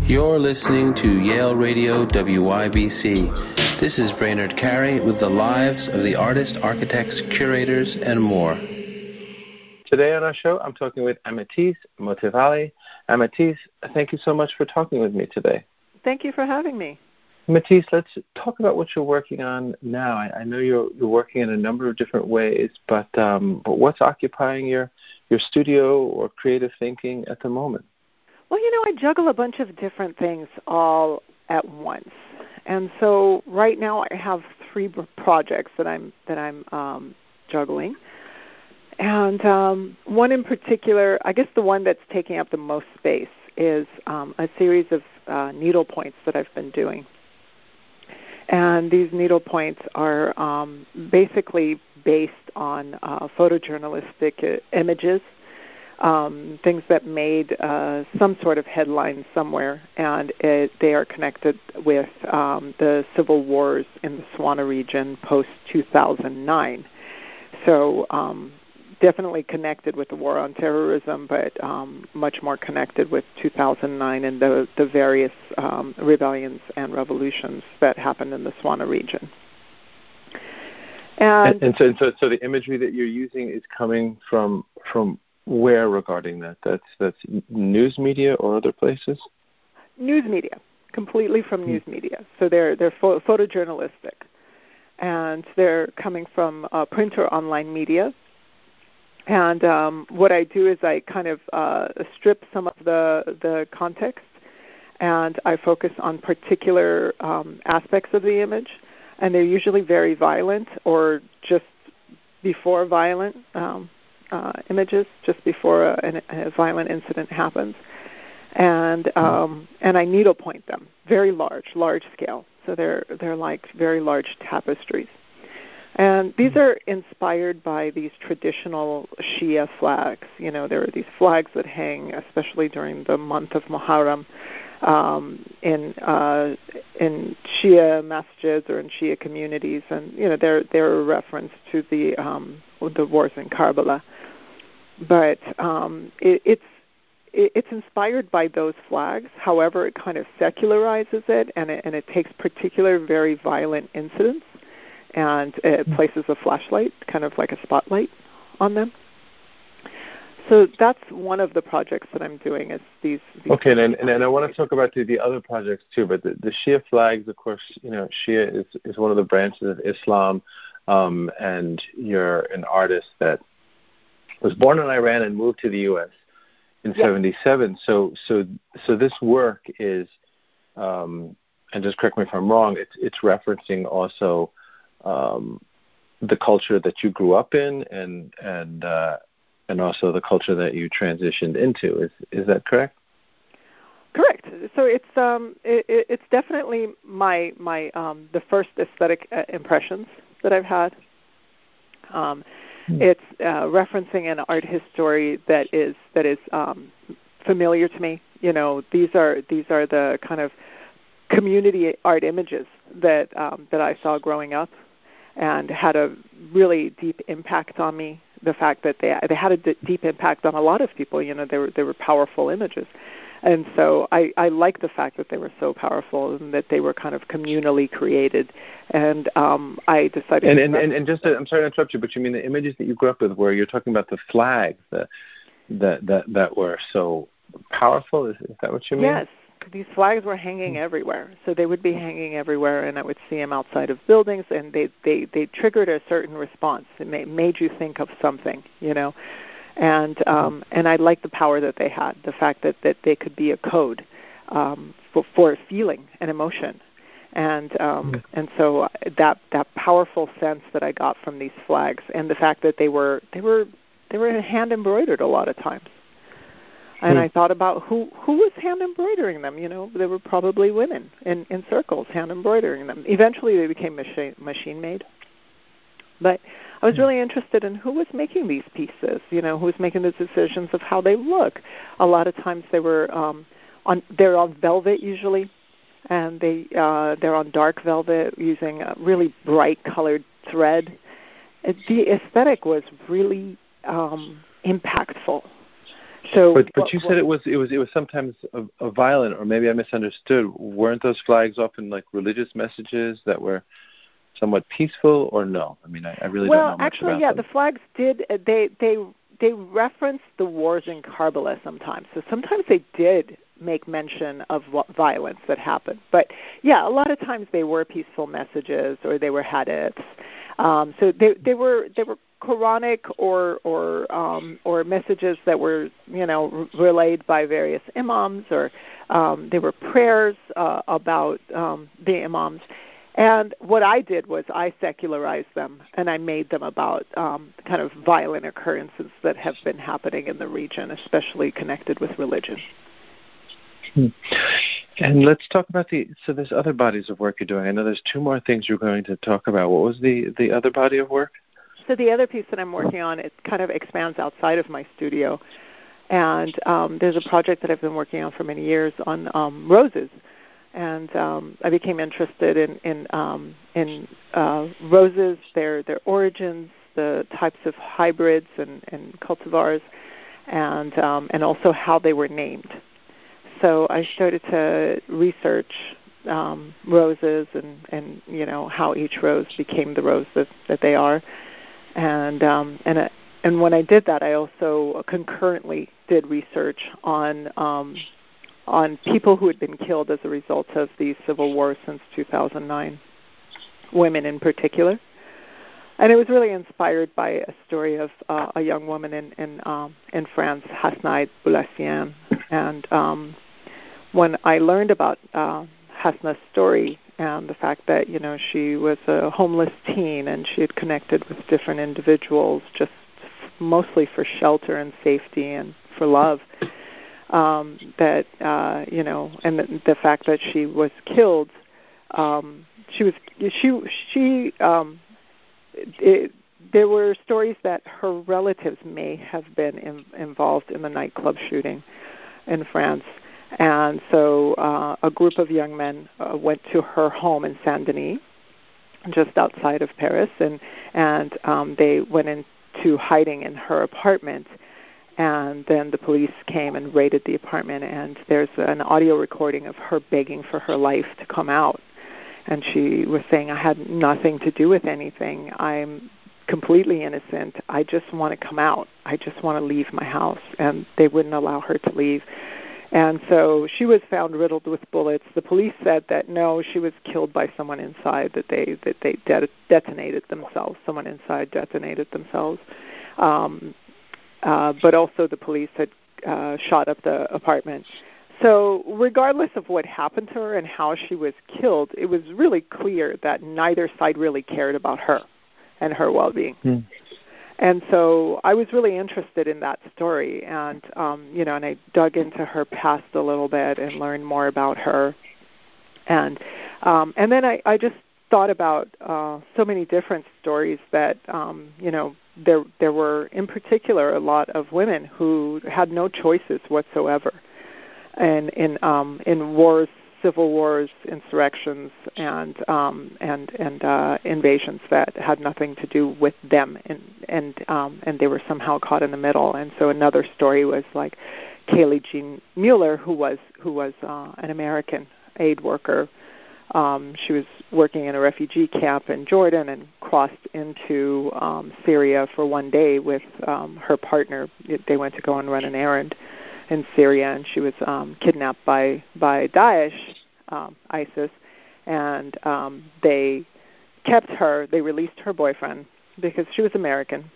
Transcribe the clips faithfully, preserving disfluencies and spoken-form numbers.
You're listening to Yale Radio W Y B C. This is Brainerd Carey with the lives of the artists, architects, curators, and more. Today on our show, I'm talking with Amethyst Motyvali. Amethyst, thank you so much for talking with me today. Thank you for having me. Amethyst, let's talk about what you're working on now. I, I know you're, you're working in a number of different ways, but um, but what's occupying your, your studio or creative thinking at the moment? Well, you know, I juggle a bunch of different things all at once, and so right now I have three projects that I'm that I'm um, juggling, and um, one in particular, I guess the one that's taking up the most space is um, a series of uh, needle points that I've been doing, and these needle points are um, basically based on uh, photojournalistic images. Um, things that made uh, some sort of headline somewhere, and it, they are connected with um, the civil wars in the Swana region post two thousand nine. So um, definitely connected with the war on terrorism, but um, much more connected with two thousand nine and the, the various um, rebellions and revolutions that happened in the Swana region. And, and, and so, so, so the imagery that you're using is coming from from where regarding that? That's that's news media or other places? News media, completely from news media. So they're they're pho- photojournalistic, and they're coming from uh, print or online media. And um, what I do is I kind of uh, strip some of the the context, and I focus on particular um, aspects of the image, and they're usually very violent or just before violent. Um, Uh, images just before a, a, a violent incident happens, and um, and I needlepoint them, very large, large scale. So they're they're like very large tapestries, and these are inspired by these traditional Shia flags. You know, there are these flags that hang, especially during the month of Muharram, um, in uh, in Shia masjids or in Shia communities, and you know they're they're a reference to the um, the wars in Karbala. But um, it, it's it, it's inspired by those flags. However, it kind of secularizes it, and it, and it takes particular very violent incidents, and it places a flashlight, kind of like a spotlight, on them. So that's one of the projects that I'm doing. Is these. these okay, and, and and I want to talk about the, the other projects too. But the, the Shia flags, of course, you know, Shia is is one of the branches of Islam, um, and you're an artist that was born in Iran and moved to the U S in yep. seventy-seven. So, so, so this work is, um, and just correct me if I'm wrong. It's it's referencing also um, the culture that you grew up in, and and uh, and also the culture that you transitioned into. Is is that correct? Correct. So it's um it, it's definitely my my um the first aesthetic impressions that I've had. Um, It's uh, referencing an art history that is that is um, familiar to me. You know, these are these are the kind of community art images that um, that I saw growing up, and had a really deep impact on me. The fact that they they had a d- deep impact on a lot of people. You know, they were they were powerful images. And so I, I like the fact that they were so powerful and that they were kind of communally created. And um, I decided... And, and, and, and just, to, I'm sorry to interrupt you, but you mean the images that you grew up with where you're talking about the flags that that that, that were so powerful? Is, is that what you mean? Yes. These flags were hanging everywhere. So they would be hanging everywhere, and I would see them outside of buildings, and they, they, they triggered a certain response. It made, made you think of something, you know. And um, and I liked the power that they had, the fact that, that they could be a code um, for, for feeling and emotion, and um, and so that that powerful sense that I got from these flags, and the fact that they were they were they were hand embroidered a lot of times, and I thought about who who was hand embroidering them. You know, there were probably women in, in circles hand embroidering them. Eventually, they became machine machine made, but I was really interested in who was making these pieces, you know, who was making the decisions of how they look. A lot of times they were um, on, they're on velvet usually, and they, uh, they're on dark velvet using a really bright colored thread. It, the aesthetic was really um, impactful. So, but but what, you what, said it was it was it was sometimes a, a violent, or maybe I misunderstood. Weren't those flags often like religious messages that were somewhat peaceful, or no? I mean, I, I really well, don't know much actually, about yeah, them. the flags did. uh, They they they referenced the wars in Karbala sometimes. So sometimes they did make mention of what violence that happened. But yeah, a lot of times they were peaceful messages or they were hadiths. Um, so they they were they were Quranic or or um, or messages that were you know relayed by various imams, or um, they were prayers uh, about um, the imams. And what I did was I secularized them, and I made them about um, kind of violent occurrences that have been happening in the region, especially connected with religion. Hmm. And let's talk about the, so there's other bodies of work you're doing. I know there's two more things you're going to talk about. What was the, the other body of work? So the other piece that I'm working on, it kind of expands outside of my studio. And um, there's a project that I've been working on for many years on um, roses. And um, I became interested in in, um, in uh, roses, their their origins, the types of hybrids and, and cultivars, and um, and also how they were named. So I started to research um, roses and, and you know how each rose became the rose that, that they are, and um, and uh, and when I did that, I also concurrently did research on um, on people who had been killed as a result of the civil war since two thousand nine, women in particular. And it was really inspired by a story of uh, a young woman in in, um, in France, Hasnaïd Boulassian. And um, when I learned about uh, Hasna's story and the fact that you know she was a homeless teen and she had connected with different individuals just mostly for shelter and safety and for love. Um, that uh, you know, and the, the fact that she was killed, um, she was she she. Um, it, there were stories that her relatives may have been in, involved in the nightclub shooting in France, and so uh, a group of young men uh, went to her home in Saint-Denis, just outside of Paris, and and um, they went into hiding in her apartment. And then the police came and raided the apartment, and there's an audio recording of her begging for her life to come out. And she was saying, I had nothing to do with anything. I'm completely innocent. I just want to come out. I just want to leave my house. And they wouldn't allow her to leave. And so she was found riddled with bullets. The police said that no, she was killed by someone inside, that they that they de- detonated themselves. Someone inside detonated themselves. Um, Uh, but also the police had uh, shot up the apartment. So regardless of what happened to her and how she was killed, it was really clear that neither side really cared about her and her well-being. Mm. And so I was really interested in that story, and um, you know, and I dug into her past a little bit and learned more about her. And um, and then I, I just thought about uh, so many different stories that um, you know. There, there were, in particular, a lot of women who had no choices whatsoever, and in um, in wars, civil wars, insurrections, and um, and and uh, invasions that had nothing to do with them, and and um, and they were somehow caught in the middle. And so another story was like Kaylee Jean Mueller, who was who was uh, an American aid worker. Um, she was working in a refugee camp in Jordan and crossed into um, Syria for one day with um, her partner. They went to go and run an errand in Syria, and she was um, kidnapped by, by Daesh, um, ISIS, and um, they kept her. They released her boyfriend because she was American.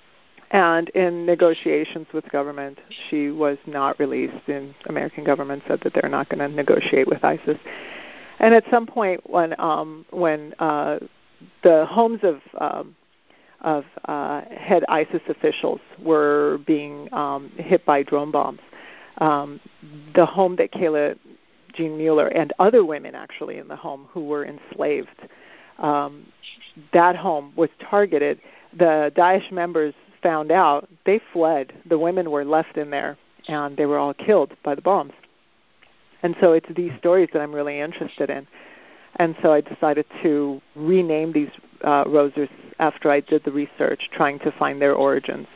And in negotiations with government, she was not released. And American government said that they're not going to negotiate with ISIS. And at some point, when um, when uh, the homes of um, of uh, head ISIS officials were being um, hit by drone bombs, um, the home that Kayla Jean Mueller and other women actually in the home who were enslaved, um, that home was targeted. The Daesh members found out. They fled. The women were left in there, and they were all killed by the bombs. And so it's these stories that I'm really interested in. And so I decided to rename these uh, roses after I did the research, trying to find their origins.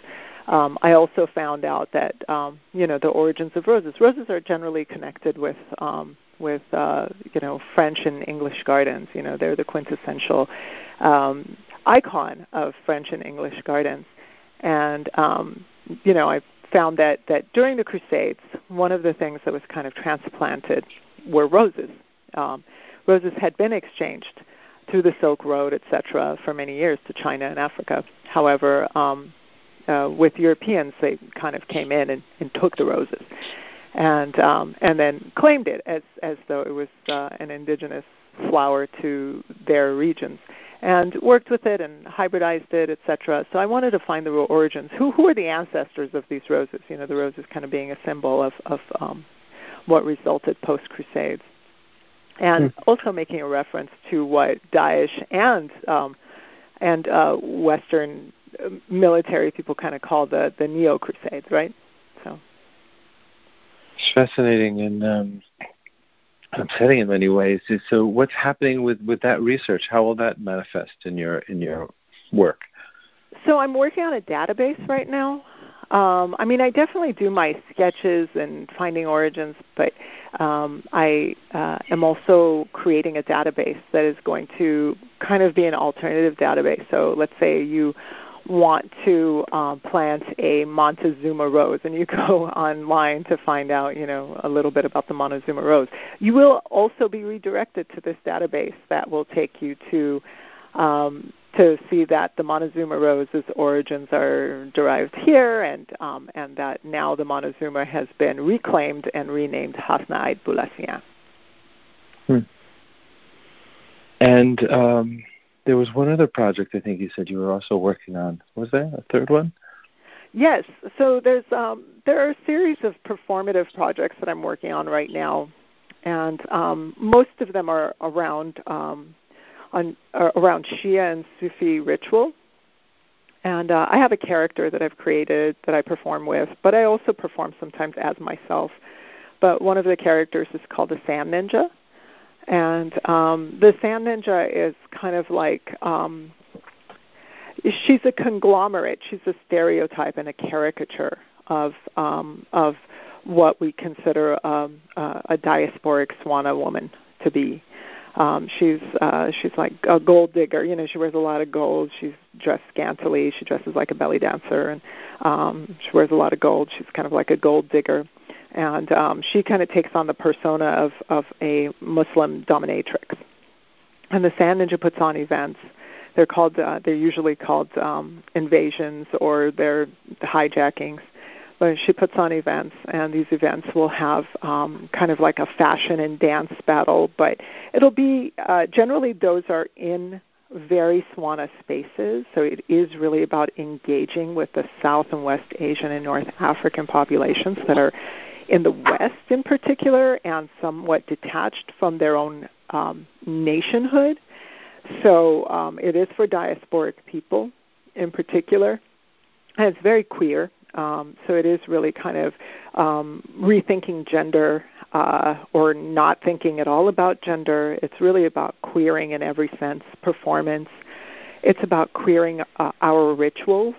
um, I also found out that um, you know the origins of roses. Roses are generally connected with um, with uh, you know French and English gardens. You know they're the quintessential um, icon of French and English gardens, and um, you know I found that that during the Crusades, one of the things that was kind of transplanted were roses. Um, roses had been exchanged through the Silk Road, et cetera, for many years to China and Africa. However, um, uh, with Europeans, they kind of came in and, and took the roses, and um, and then claimed it as as though it was uh, an indigenous flower to their regions, and worked with it and hybridized it, et cetera. So I wanted to find the real origins. Who who are the ancestors of these roses? You know, the roses kind of being a symbol of of um, what resulted post Crusades. And also making a reference to what Daesh and um, and uh, Western military people kind of call the, the Neo-Crusades, right? So it's fascinating and um, upsetting in many ways. So what's happening with, with that research? How will that manifest in your in your work? So I'm working on a database right now. Um, I mean, I definitely do my sketches and finding origins, but um, I uh, am also creating a database that is going to kind of be an alternative database. So let's say you want to um, plant a Montezuma rose, and you go online to find out, you know, a little bit about the Montezuma rose. You will also be redirected to this database that will take you to um, to see that the Montezuma rose's origins are derived here, and um, and that now the Montezuma has been reclaimed and renamed Hasnaïd Boulassien. Hmm. And um, there was one other project I think you said you were also working on. Was there a third one? Yes. So there's um, there are a series of performative projects that I'm working on right now, and um, most of them are around. Um, On, uh, around Shia and Sufi ritual. And uh, I have a character that I've created that I perform with, but I also perform sometimes as myself. But one of the characters is called the Sand Ninja. And um, the Sand Ninja is kind of like, um, she's a conglomerate. She's a stereotype and a caricature of um, of what we consider um, uh, a diasporic Swana woman to be. Um, she's uh, she's like a gold digger. You know, she wears a lot of gold. She's dressed scantily. She dresses like a belly dancer, and um, she wears a lot of gold. She's kind of like a gold digger, and um, she kind of takes on the persona of, of a Muslim dominatrix. And the Sand Ninja puts on events. They're called uh, they're usually called um, invasions, or they're hijackings. But she puts on events, and these events will have um, kind of like a fashion and dance battle, but it'll be, uh, generally those are in very Swana spaces, so it is really about engaging with the South and West Asian and North African populations that are in the West in particular and somewhat detached from their own um, nationhood. So um, it is for diasporic people in particular, and it's very queer. Um, so it is really kind of um, rethinking gender uh, or not thinking at all about gender. It's really about queering in every sense, performance. It's about queering uh, our rituals.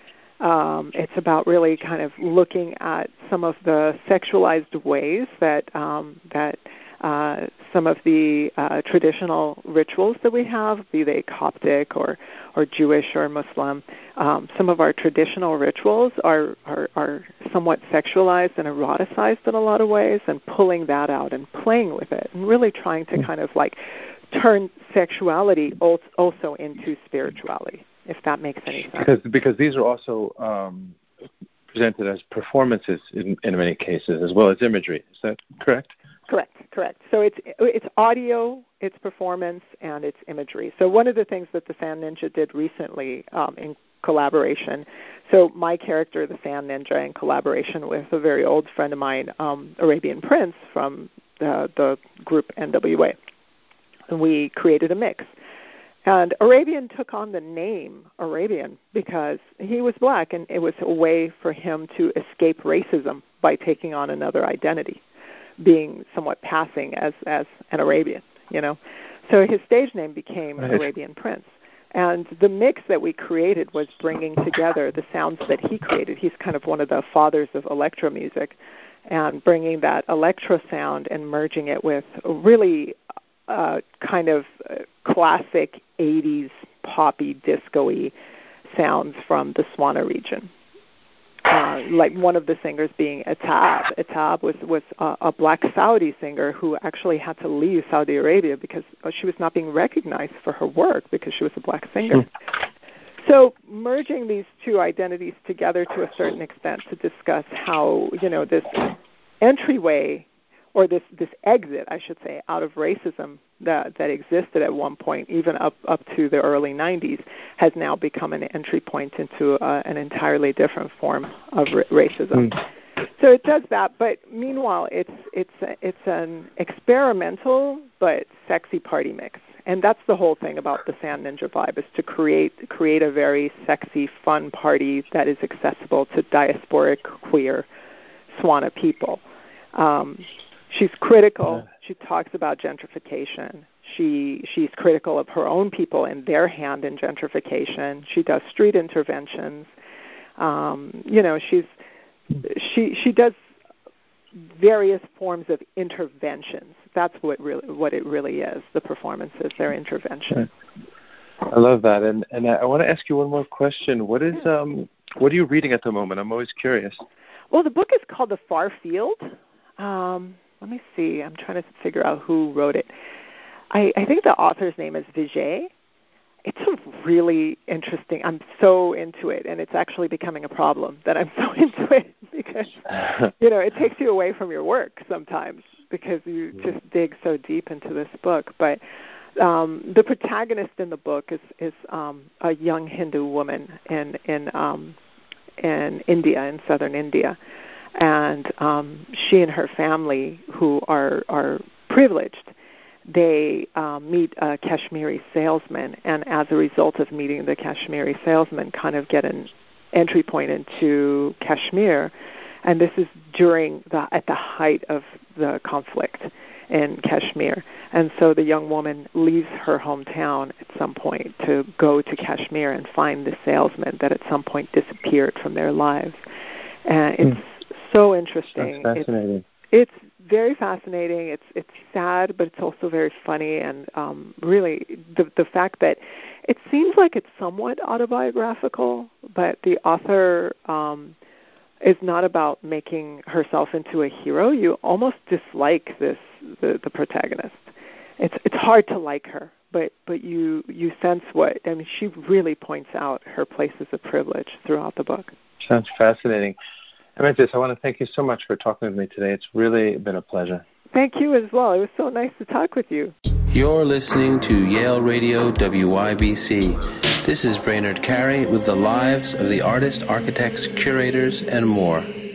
Um, it's about really kind of looking at some of the sexualized ways that um, that uh, some of the uh, traditional rituals that we have, be they Coptic or, or Jewish or Muslim, um, some of our traditional rituals are, are, are somewhat sexualized and eroticized in a lot of ways, and pulling that out and playing with it and really trying to kind of like turn sexuality also into spirituality, if that makes any sense. Because, because these are also um, presented as performances in, in many cases, as well as imagery. Is that correct? Correct, correct. So it's it's audio, it's performance, and it's imagery. So one of the things that the Sand Ninja did recently um, in collaboration, so my character, the Sand Ninja, in collaboration with a very old friend of mine, um, Arabian Prince from the, the group N W A, and we created a mix. And Arabian took on the name Arabian because he was black, and it was a way for him to escape racism by taking on another identity, being somewhat passing as, as an Arabian, you know. So his stage name became right. Arabian Prince. And the mix that we created was bringing together the sounds that he created. He's kind of one of the fathers of electro music, and bringing that electro sound and merging it with really uh, kind of classic eighties poppy, disco-y sounds from the Swana region. Uh, like one of the singers being Atab. Atab was, was a, a black Saudi singer who actually had to leave Saudi Arabia because she was not being recognized for her work because she was a black singer. So merging these two identities together to a certain extent to discuss how, you know, this entryway or this, this exit, I should say, out of racism that, that existed at one point, even up, up to the early nineties, has now become an entry point into uh, an entirely different form of r- racism. Mm. So it does that, but meanwhile, it's it's it's an experimental but sexy party mix, and that's the whole thing about the Sand Ninja Vibe, is to create create a very sexy, fun party that is accessible to diasporic, queer Swana people. Um, She's critical. She talks about gentrification. She she's critical of her own people and their hand in gentrification. She does street interventions. Um, you know, she's she she does various forms of interventions. That's what really what it really is. The performances, their intervention. I love that, and and I want to ask you one more question. What is um what are you reading at the moment? I'm always curious. Well, the book is called The Far Field. Um, Let me see. I'm trying to figure out who wrote it. I, I think the author's name is Vijay. It's a really interesting. I'm so into it, and it's actually becoming a problem that I'm so into it because, you know, it takes you away from your work sometimes because you just dig so deep into this book. But um, the protagonist in the book is is um, a young Hindu woman in in um, in India, in southern India. And um, she and her family, who are, are privileged, they um, meet a Kashmiri salesman, and as a result of meeting the Kashmiri salesman, kind of get an entry point into Kashmir. And this is during the at the height of the conflict in Kashmir. And so the young woman leaves her hometown at some point to go to Kashmir and find the salesman that at some point disappeared from their lives. And it's mm. so interesting. That's fascinating. It's, it's very fascinating. It's it's sad, but it's also very funny. And um, really, the the fact that it seems like it's somewhat autobiographical, but the author um, is not about making herself into a hero. You almost dislike this the, the protagonist. It's it's hard to like her, but but you you sense what I mean. She really points out her places of privilege throughout the book. Sounds fascinating. Amethyst, I want to thank you so much for talking with me today. It's really been a pleasure. Thank you as well. It was so nice to talk with you. You're listening to Yale Radio W Y B C. This is Brainerd Carey with the lives of the artists, architects, curators, and more.